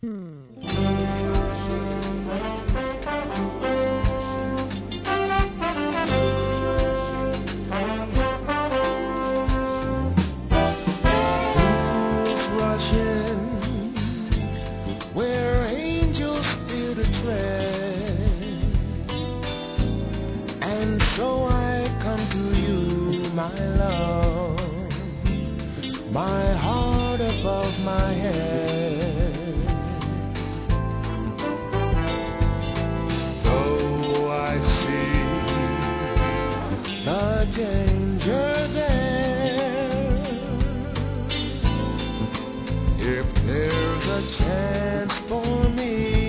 Where angels fear to tread, and so I come to you, my love, my heart above my head. Though I see the danger there, if there's a chance for me,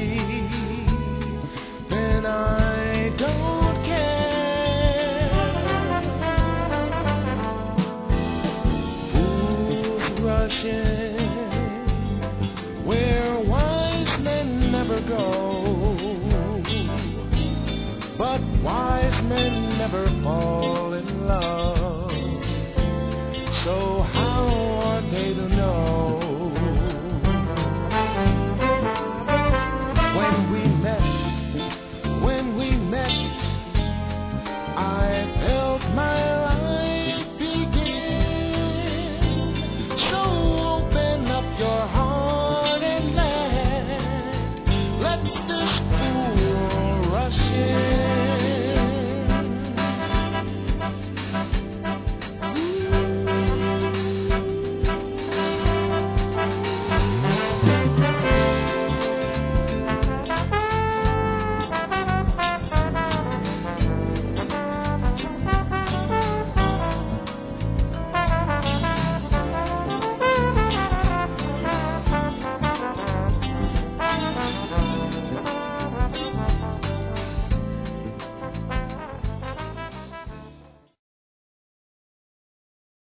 then I don't care. Fools rushing where wise men never go, but wise men never fall in love.